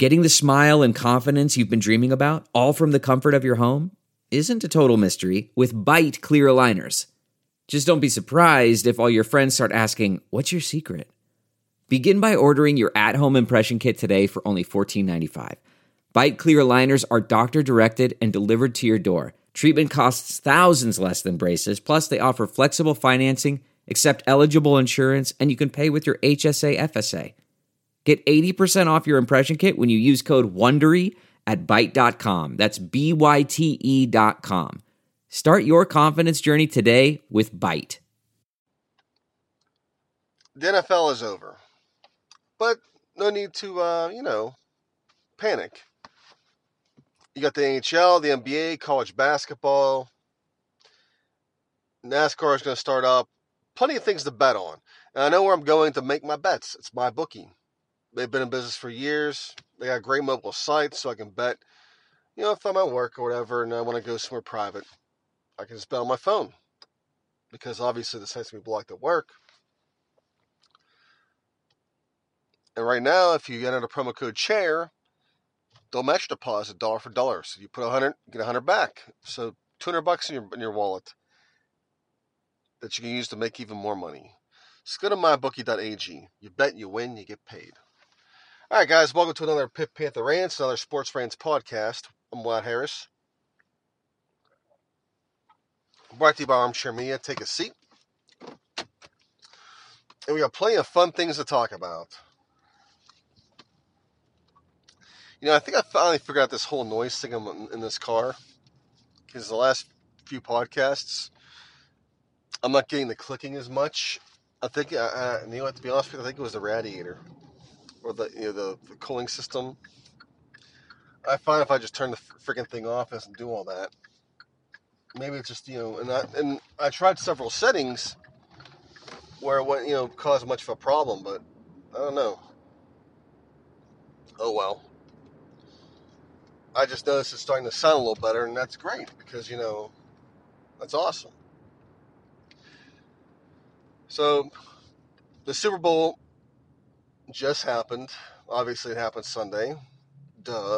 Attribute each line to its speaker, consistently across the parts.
Speaker 1: Getting the smile and confidence you've been dreaming about, all from the comfort of your home, isn't a total mystery with Byte clear aligners. Just don't be surprised if all your friends start asking, "What's your secret?" Begin by ordering your at-home impression kit today for only $14.95. Byte clear aligners are doctor-directed and delivered to your door. Treatment costs thousands less than braces, plus they offer flexible financing, accept eligible insurance, and you can pay with your HSA FSA. Get 80% off your impression kit when you use code WONDERY at Byte.com. That's BYTE.com. Start your confidence journey today with Byte.
Speaker 2: The NFL is over. But no need to, panic. You got the NHL, the NBA, college basketball. NASCAR is going to start up. Plenty of things to bet on. And I know where I'm going to make my bets. It's MyBookie. They've been in business for years. They got great mobile sites, so I can bet, if I'm at work or whatever and I want to go somewhere private, I can just bet on my phone. Because obviously the site's going to be blocked at work. And right now, if you enter the promo code CHAIR, they'll match deposit dollar for dollar. So you put 100, you get 100 back. So $200 in your wallet that you can use to make even more money. Just go to mybookie.ag. You bet, you win, you get paid. All right, guys, welcome to another Pit Panther Rants, another Sports Rants podcast. I'm Vlad Harris. Brought to you by Armchair Media. Take a seat. And we got plenty of fun things to talk about. I think I finally figured out this whole noise thing in this car. Because the last few podcasts, I'm not getting the clicking as much. I think, to be honest with you, I think it was the radiator. Or the cooling system. I find if I just turn the freaking thing off, it doesn't do all that. Maybe it's just, and I tried several settings where it wouldn't, cause much of a problem, but I don't know. Oh, well. I just noticed it's starting to sound a little better, and that's great because, that's awesome. So, the Super Bowl just happened. Obviously, it happened Sunday. Duh.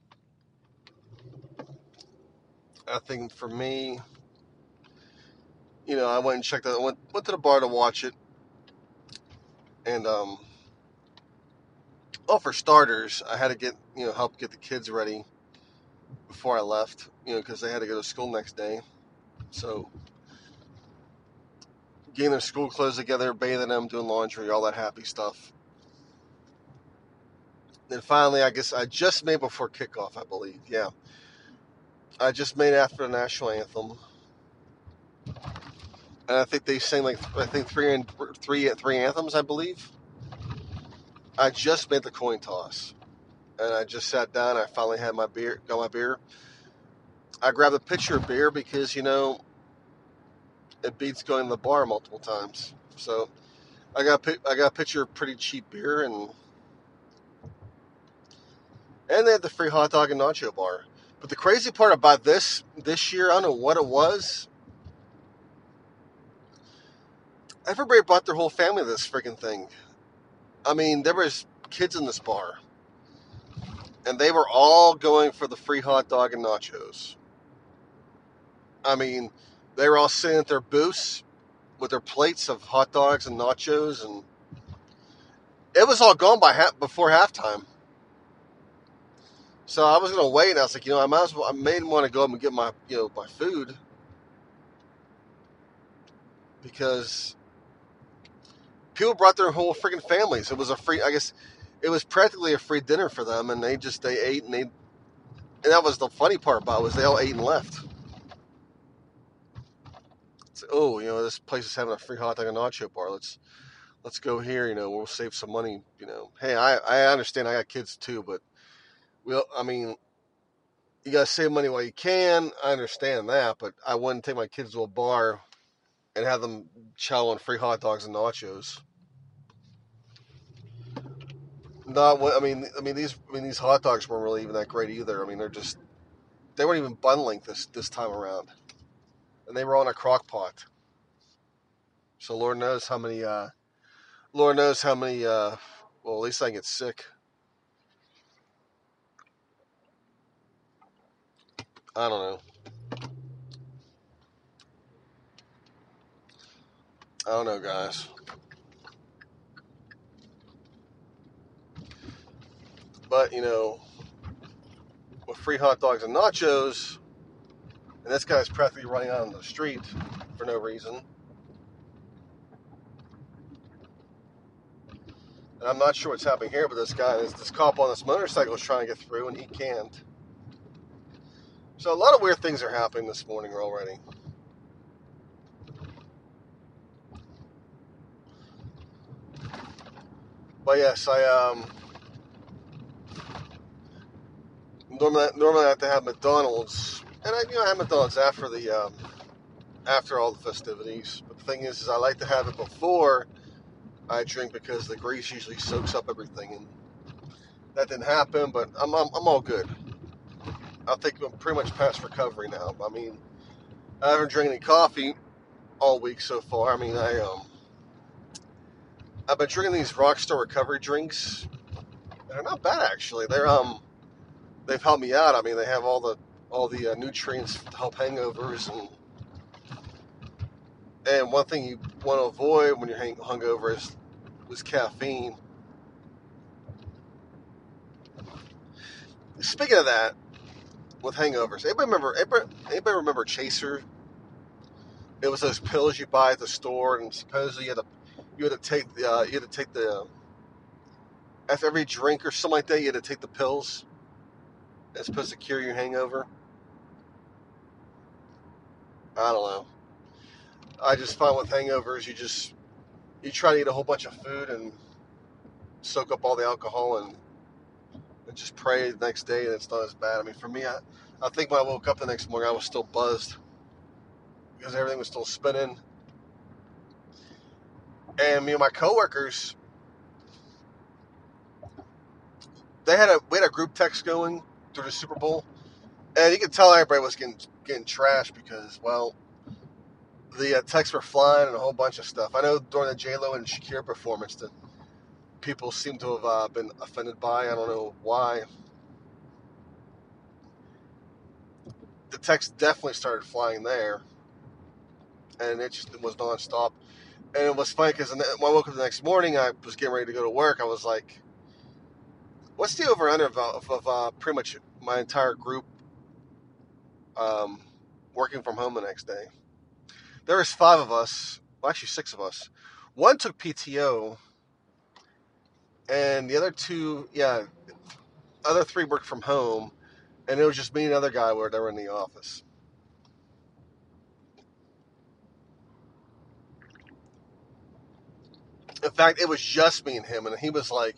Speaker 2: I think for me, I went and checked out. I went to the bar to watch it. And, for starters, I had to get, help get the kids ready before I left, because they had to go to school next day. So, getting their school clothes together, bathing them, doing laundry, all that happy stuff. Then finally, I guess I just made before kickoff, I believe. Yeah. I just made after the national anthem. And I think they sang three anthems, I believe. I just made the coin toss. And I just sat down. I finally had got my beer. I grabbed a pitcher of beer because, it beats going to the bar multiple times. So I got a pitcher of pretty cheap beer, and they had the free hot dog and nacho bar. But the crazy part about this year, I don't know what it was. Everybody brought their whole family to this freaking thing. I mean, there was kids in this bar, and they were all going for the free hot dog and nachos. I mean, they were all sitting at their booths with their plates of hot dogs and nachos, and it was all gone before halftime. So I was gonna wait, and I was like, I may want to go up and get my food because people brought their whole freaking families. It was it was practically a free dinner for them, and they ate, and that was the funny part about it, was they all ate and left. So, this place is having a free hot dog and nacho bar. Let's go here. We'll save some money. Hey, I understand. I got kids too, but you gotta save money while you can. I understand that, but I wouldn't take my kids to a bar and have them chow on free hot dogs and nachos. These hot dogs weren't really even that great either. I mean, they weren't even bundling this time around, and they were on a crock pot. So Lord knows how many. Well, at least I get sick. I don't know. I don't know, guys. But, with free hot dogs and nachos, and this guy's practically running out on the street for no reason. And I'm not sure what's happening here, but this cop on this motorcycle is trying to get through, and he can't. So a lot of weird things are happening this morning already. But yes, I normally I have to have McDonald's, and I have McDonald's after all the festivities. But the thing is I like to have it before I drink because the grease usually soaks up everything, and that didn't happen. But I'm all good. I think I'm pretty much past recovery now. I mean, I haven't drank any coffee all week so far. I mean, I've been drinking these Rockstar recovery drinks. They're not bad actually. They've helped me out. I mean, they have all the nutrients to help hangovers, and one thing you want to avoid when you're hungover is caffeine. Speaking of that, with hangovers, anybody remember Chaser? It was those pills you buy at the store, and supposedly you had to take the after every drink or something like that. You had to take the pills. It's supposed to cure your hangover. I don't know. I just find with hangovers, you try to eat a whole bunch of food and soak up all the alcohol and just pray the next day and it's not as bad. I mean, for me, I think when I woke up the next morning, I was still buzzed because everything was still spinning. And me and my coworkers, we had a group text going through the Super Bowl, and you could tell everybody was getting trashed because, well, the texts were flying and a whole bunch of stuff. I know during the J-Lo and Shakira performance that people seem to have been offended by. I don't know why. The text definitely started flying there, and it was nonstop. And it was funny because when I woke up the next morning, I was getting ready to go to work. I was like, what's the over-under of pretty much my entire group working from home the next day? There was 5 of us, well, actually 6 of us. One took PTO, and the other 3 worked from home, and it was just me and another guy where they were in the office. In fact, it was just me and him, and he was like,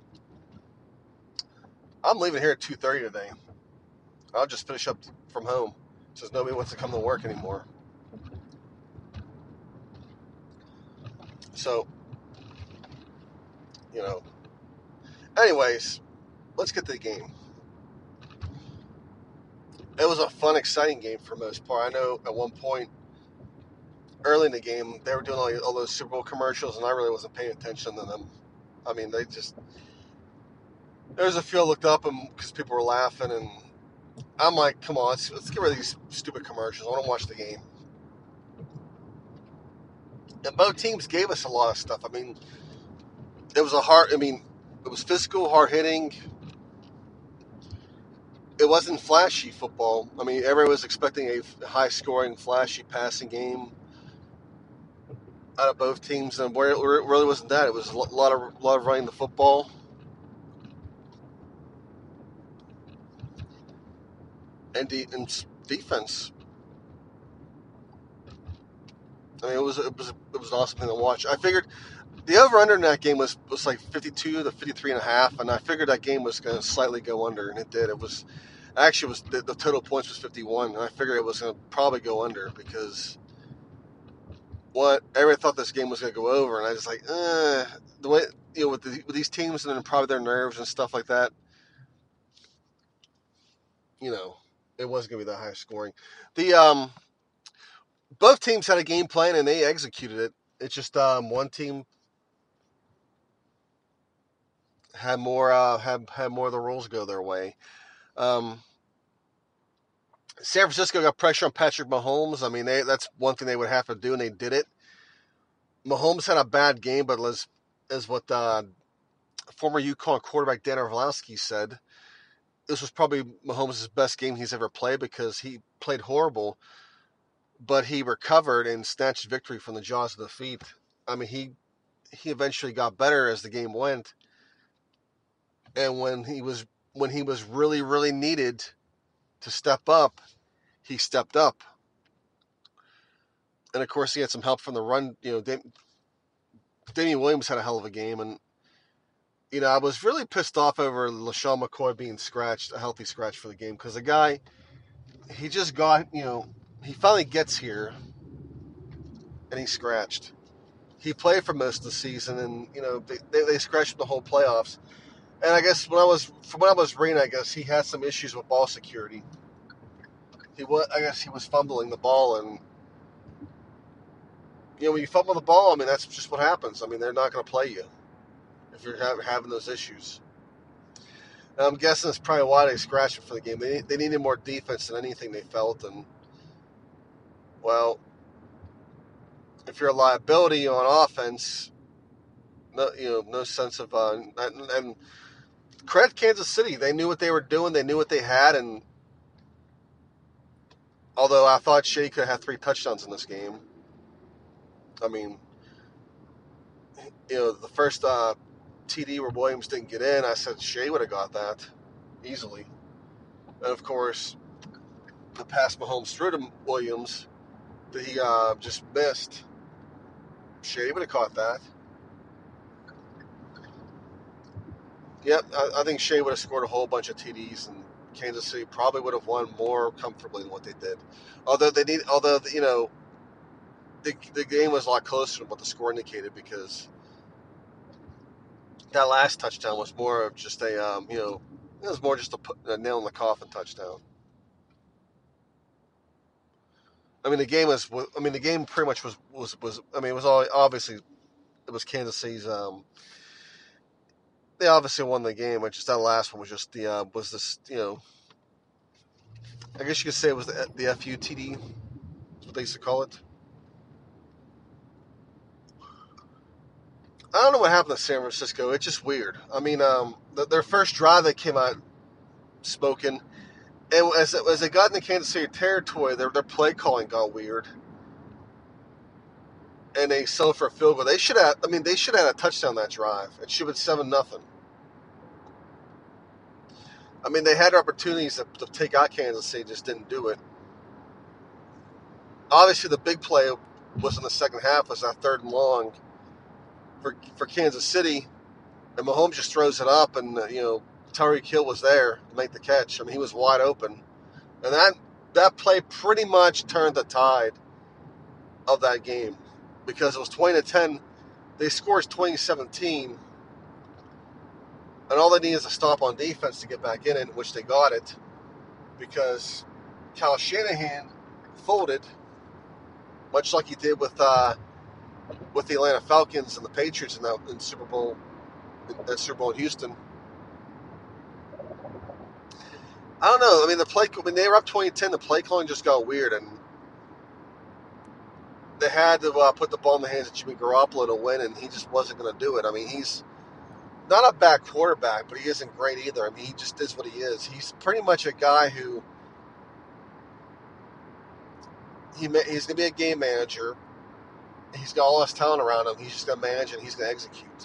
Speaker 2: I'm leaving here at 2:30 today. I'll just finish up from home since nobody wants to come to work anymore. So, anyways, let's get to the game. It was a fun, exciting game for the most part. I know at one point early in the game, they were doing all those Super Bowl commercials, and I really wasn't paying attention to them. I mean, there's a few I looked up because people were laughing, and I'm like, come on, let's get rid of these stupid commercials. I want to watch the game. And both teams gave us a lot of stuff. I mean, it was physical, hard hitting. It wasn't flashy football. I mean, everyone was expecting a high scoring, flashy passing game out of both teams, and where it really wasn't that. It was a lot of running the football. And defense. I mean, it was an awesome thing to watch. I figured the over-under in that game was like 52 to 53 and a half, and I figured that game was going to slightly go under, and it did. The total points was 51, and I figured it was going to probably go under because everybody thought this game was going to go over, and I was like, the way with these teams and then probably their nerves and stuff like that, it wasn't going to be that high scoring. Both teams had a game plan and they executed it. It's just one team had more of the rules go their way. San Francisco got pressure on Patrick Mahomes. I mean, that's one thing they would have to do, and they did it. Mahomes had a bad game, but as what former UConn quarterback Dan Orlovsky said, this was probably Mahomes' best game he's ever played because he played horrible, but he recovered and snatched victory from the jaws of defeat. I mean, he eventually got better as the game went, and when he was really, really needed to step up, he stepped up. And of course, he had some help from the run. Damian Williams had a hell of a game, and I was really pissed off over LaShawn McCoy being scratched, a healthy scratch for the game, because the guy, he just got, he finally gets here, and he's scratched. He played for most of the season, and they scratched him the whole playoffs. And I guess from what I was reading, I guess he had some issues with ball security. I guess he was fumbling the ball, and when you fumble the ball, I mean, that's just what happens. I mean, they're not going to play you if you're having those issues. And I'm guessing that's probably why they scratched him for the game. They needed more defense than anything, they felt. And, well, if you're a liability on offense, no sense of and credit Kansas City. They knew what they were doing. They knew what they had. And although I thought Shea could have 3 touchdowns in this game, I mean, the first TD where Williams didn't get in, I said Shea would have got that easily. And of course, the pass Mahomes threw to Williams that he just missed, Shea would have caught that. Yep, I think Shea would have scored a whole bunch of TDs, and Kansas City probably would have won more comfortably than what they did. Although the game was a lot closer than what the score indicated, because that last touchdown was more of just it was more just a nail in the coffin touchdown. I mean, the game pretty much was I mean, it was all obviously, it was Kansas City's. They obviously won the game, but just that last one was just I guess you could say it was the FUTD, is what they used to call it. I don't know what happened to San Francisco. It's just weird. I mean, their first drive, they came out smoking, and as they got into Kansas City territory, their play calling got weird, and they settled for a field goal. They should have had a touchdown that drive. It should have been 7-0. I mean, they had opportunities to take out Kansas City, just didn't do it. Obviously, the big play was in the second half, was that 3rd and long for Kansas City, and Mahomes just throws it up, and Tyreek Hill was there to make the catch. I mean, he was wide open, and that play pretty much turned the tide of that game, because it was 20-10. They scored 20-17. And all they need is a stop on defense to get back in it, which they got it, because Kyle Shanahan folded, much like he did with the Atlanta Falcons and the Patriots in Super Bowl in Houston. I don't know. I mean, when they were up 20-10, the play calling just got weird, and they had to put the ball in the hands of Jimmy Garoppolo to win, and he just wasn't going to do it. I mean, he's not a bad quarterback, but he isn't great either. I mean, he just is what he is. He's pretty much a guy who he's going to be a game manager. He's got all this talent around him. He's just going to manage and he's going to execute.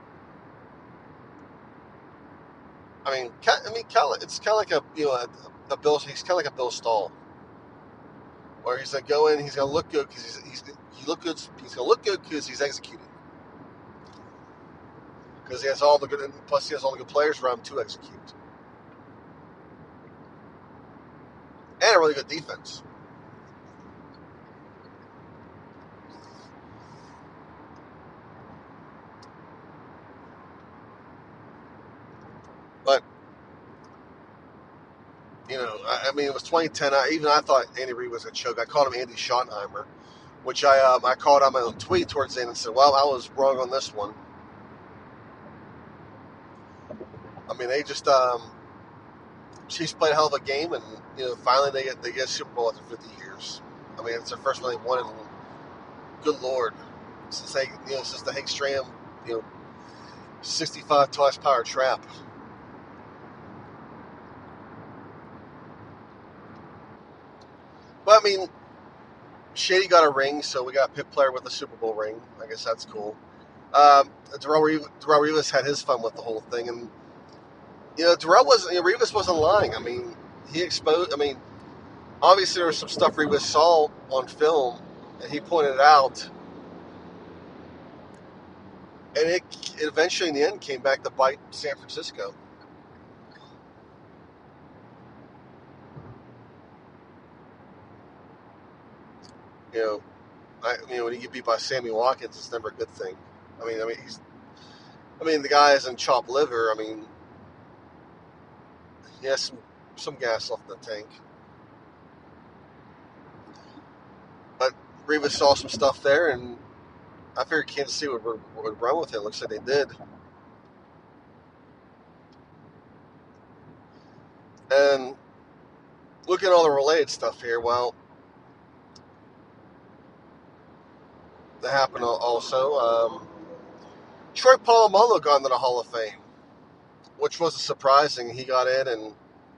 Speaker 2: I mean, it's kind of like a Bill. He's kind of like a Bill Stahl, where he's going to go in. He's going to look good because he's going to look good because he's executing. Because he has all the good, plus he has all the good players around him to execute, and a really good defense. But I mean, it was 2010. I thought Andy Reid was a choke. I called him Andy Schottenheimer, which I called on my own tweet towards the end and said, "Well, I was wrong on this one." I mean, they just Chiefs played a hell of a game, and finally they get a Super Bowl after 50 years. I mean, it's their first one they won in, good Lord, since the Hank Stram 65 horsepower trap. But I mean, Shady got a ring, so we got a Pitt player with a Super Bowl ring. I guess that's cool. Darrelle Revis had his fun with the whole thing, and Revis wasn't lying. I mean, he exposed. I mean, obviously there was some stuff Revis saw on film, and he pointed it out, and it eventually in the end came back to bite San Francisco. When you get beat by Sammy Watkins, it's never a good thing. I mean, the guy isn't chopped liver. I mean, he has some gas left in the tank. But Revis saw some stuff there, and I figured Kansas City would run with it. Looks like they did. And looking at all the related stuff here, well, that happened also. Troy Polamalu got into the Hall of Fame, which was surprising. He got in, and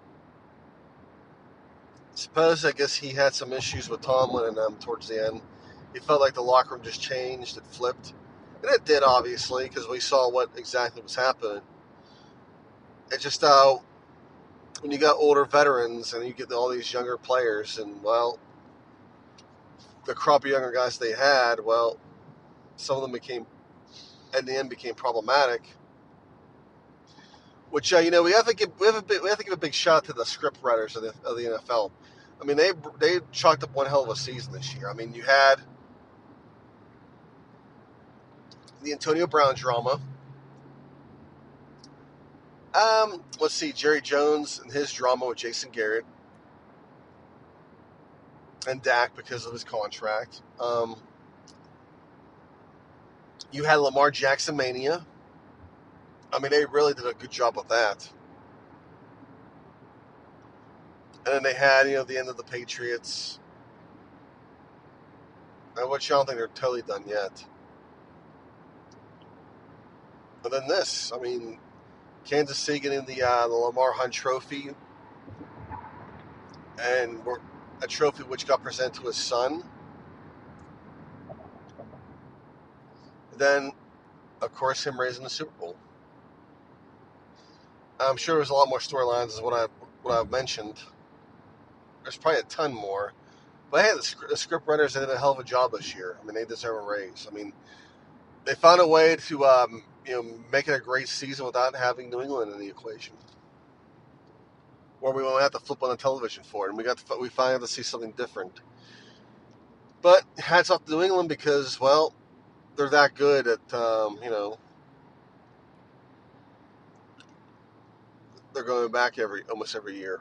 Speaker 2: I guess he had some issues with Tomlin and them towards the end. He felt like the locker room just changed, it flipped. And it did, obviously, because we saw what exactly was happening. It's just when you got older veterans and you get all these younger players, and, well, the crop of younger guys they had, well, some of them in the end became problematic. Which we have to give a big shout out to the script writers of the NFL. I mean, they chalked up one hell of a season this year. I mean, you had the Antonio Brown drama. Let's see, Jerry Jones and his drama with Jason Garrett and Dak because of his contract. You had Lamar Jackson mania. I mean, they really did a good job with that. And then they had, the end of the Patriots. Which I don't think they're totally done yet. But then this, I mean, Kansas City getting the Lamar Hunt Trophy, and a trophy which got presented to his son. Then, of course, him raising the Super Bowl. I'm sure there's a lot more storylines as what I've mentioned. There's probably a ton more. But hey, the script writers did a hell of a job this year. I mean, they deserve a raise. I mean, they found a way to make it a great season without having New England in the equation, where we won't have to flip on the television for it, and we finally have to see something different. But hats off to New England because, well, they're that good at they're going back almost every year.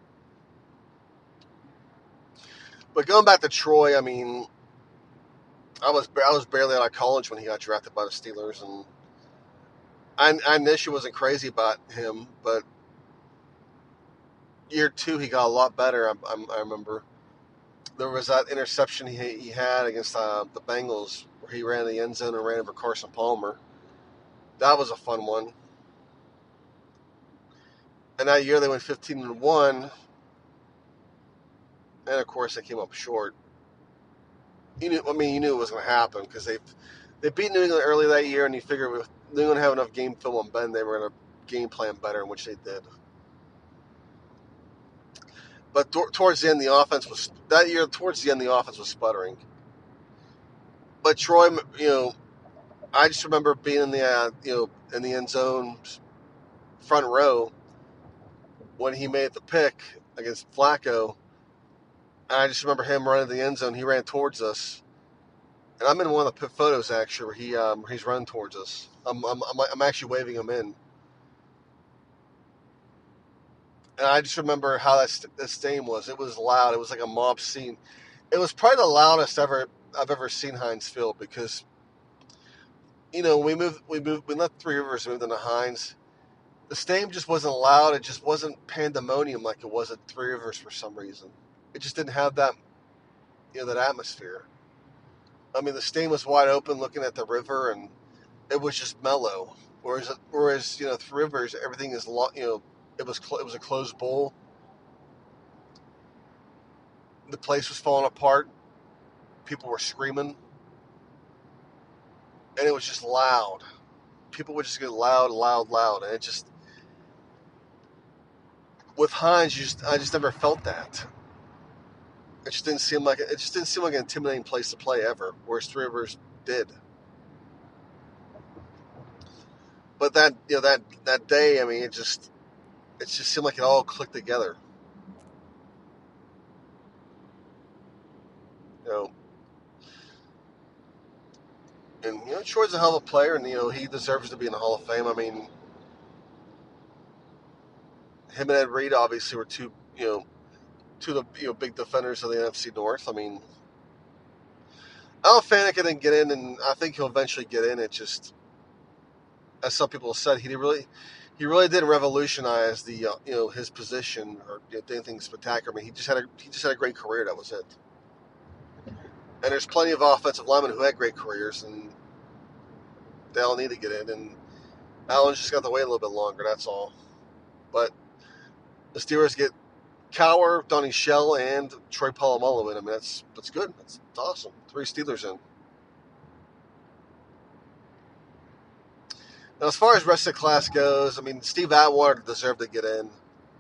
Speaker 2: But going back to Troy, I mean, I was barely out of college when he got drafted by the Steelers, and I initially wasn't crazy about him, but year 2 he got a lot better. I remember there was that interception he had against the Bengals where he ran the end zone and ran over Carson Palmer. That was a fun one. And that year they went 15-1, and of course they came up short. You knew it was going to happen because they beat New England early that year, and you figured with New England have enough game film on Ben, they were going to game plan better, in which they did. But towards the end, the offense was sputtering. But Troy, I just remember being in the in the end zone front row when he made the pick against Flacco. And I just remember him running to the end zone. He ran towards us, and I'm in one of the photos actually where he's running towards us. I'm actually waving him in, and I just remember how that stadium was. It was loud. It was like a mob scene. It was probably the loudest I've ever seen Heinz Field because we left Three Rivers, moved into Heinz. The stadium just wasn't loud. It just wasn't pandemonium like it was at Three Rivers for some reason. It just didn't have that, that atmosphere. I mean, the stadium was wide open, looking at the river, and it was just mellow. Whereas Three Rivers, everything is it was a closed bowl. The place was falling apart. People were screaming, and it was just loud. People would just get loud, and it just with Heinz, I just never felt that. It just didn't seem like an intimidating place to play ever, whereas Three Rivers did. But that day, I mean, it just seemed like it all clicked together. And Troy's a hell of a player, and he deserves to be in the Hall of Fame. I mean, him and Ed Reed obviously were two of the big defenders of the NFC North. I mean, Al Faneca didn't get in, and I think he'll eventually get in. It just, as some people have said, he really didn't revolutionize the his position or did anything spectacular. I mean, he just had a great career. That was it. And there's plenty of offensive linemen who had great careers, and they all need to get in. And Allen's just got to wait a little bit longer. That's all. But the Steelers get Cowher, Donnie Shell, and Troy Polamalu in. I mean, that's good. That's awesome. 3 Steelers in. Now, as far as rest of the class goes, I mean, Steve Atwater deserved to get in.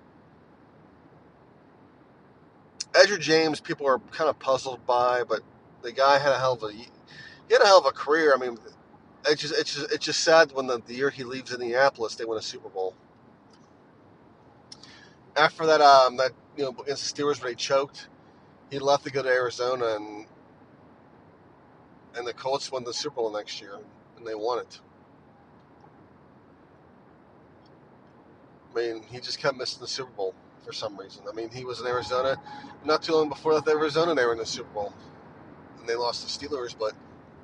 Speaker 2: Edgerrin James, people are kind of puzzled by, but the guy had a hell of a career. I mean, it's just sad when the year he leaves Indianapolis, they win a Super Bowl. After that, against the Steelers where they choked, he left to go to Arizona, and the Colts won the Super Bowl next year, and they won it. I mean, he just kept missing the Super Bowl for some reason. I mean, he was in Arizona. Not too long before that, Arizona, they were in the Super Bowl. And they lost to the Steelers, but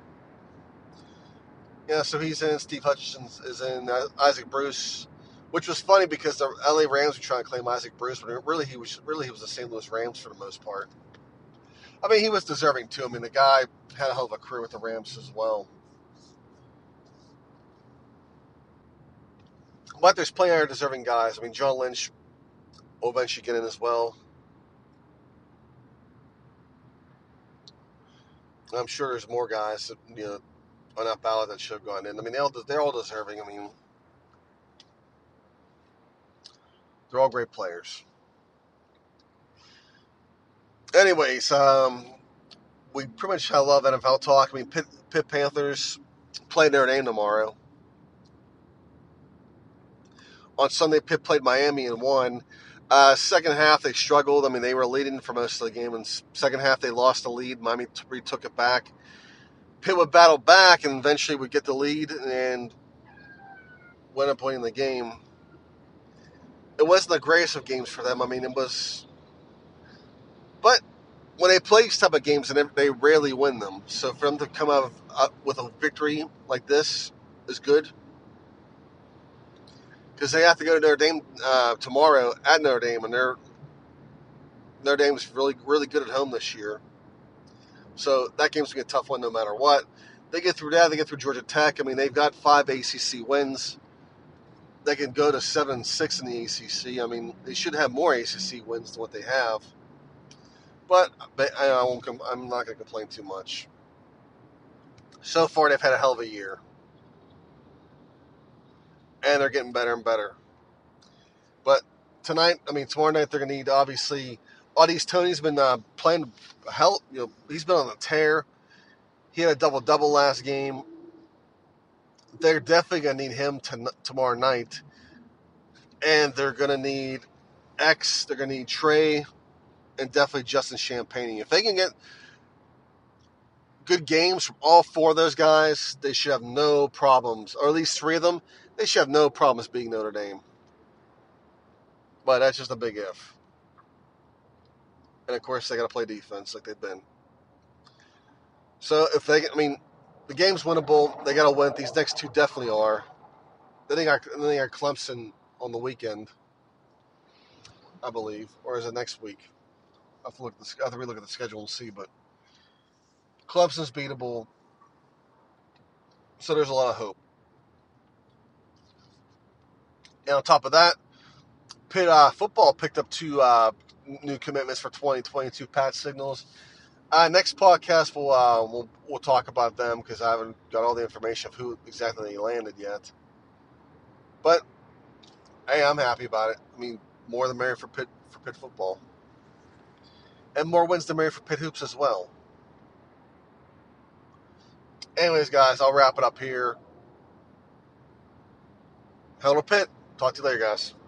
Speaker 2: yeah, so he's in. Steve Hutchinson is in. Isaac Bruce, which was funny because the LA Rams were trying to claim Isaac Bruce, but really he was the St. Louis Rams for the most part. I mean, he was deserving too. I mean, the guy had a hell of a career with the Rams as well. But there's plenty of other deserving guys. I mean, John Lynch will eventually get in as well. I'm sure there's more guys that, on that ballot that should have gone in. I mean, they're all deserving. I mean, they're all great players. Anyways, we pretty much had a lot of NFL talk. I mean, Pitt Panthers play Notre Dame tomorrow. On Sunday, Pitt played Miami and won. Second half, they struggled. I mean, they were leading for most of the game. And second half, they lost the lead. Miami retook it back. Pitt would battle back and eventually would get the lead and went up winning the game. It wasn't the greatest of games for them. I mean, it was... But when they play these type of games, they rarely win them. So for them to come out with a victory like this is good. Because they have to go to Notre Dame tomorrow at Notre Dame, and Notre Dame's really, really good at home this year. So that game's going to be a tough one no matter what. They get through that. They get through Georgia Tech. I mean, they've got 5 ACC wins. They can go to 7-6 in the ACC. I mean, they should have more ACC wins than what they have. But I'm not going to complain too much. So far, they've had a hell of a year. And they're getting better and better. But tomorrow night, they're going to need, obviously, Au'Diese Toney's been playing hell. He's been on the tear. He had a double-double last game. They're definitely going to need him tomorrow night. And they're going to need X. They're going to need Trey. And definitely Justin Champagne. If they can get good games from all 4 of those guys, they should have no problems. Or at least 3 of them. They should have no problems beating Notre Dame. But that's just a big if. And, of course, they got to play defense like they've been. So, the game's winnable. They got to win. These next 2 definitely are. Then they got Clemson on the weekend, I believe, or is it next week? I have to relook at the schedule and see. But Clemson's beatable, so there's a lot of hope. And on top of that, Pitt football picked up 2 new commitments for 2022 patch signals. Next podcast, we'll talk about them because I haven't got all the information of who exactly they landed yet. But hey, I'm happy about it. I mean, more the merrier for Pitt football, and more wins the merrier for Pitt hoops as well. Anyways, guys, I'll wrap it up here. Hell to Pitt. Talk to you later, guys.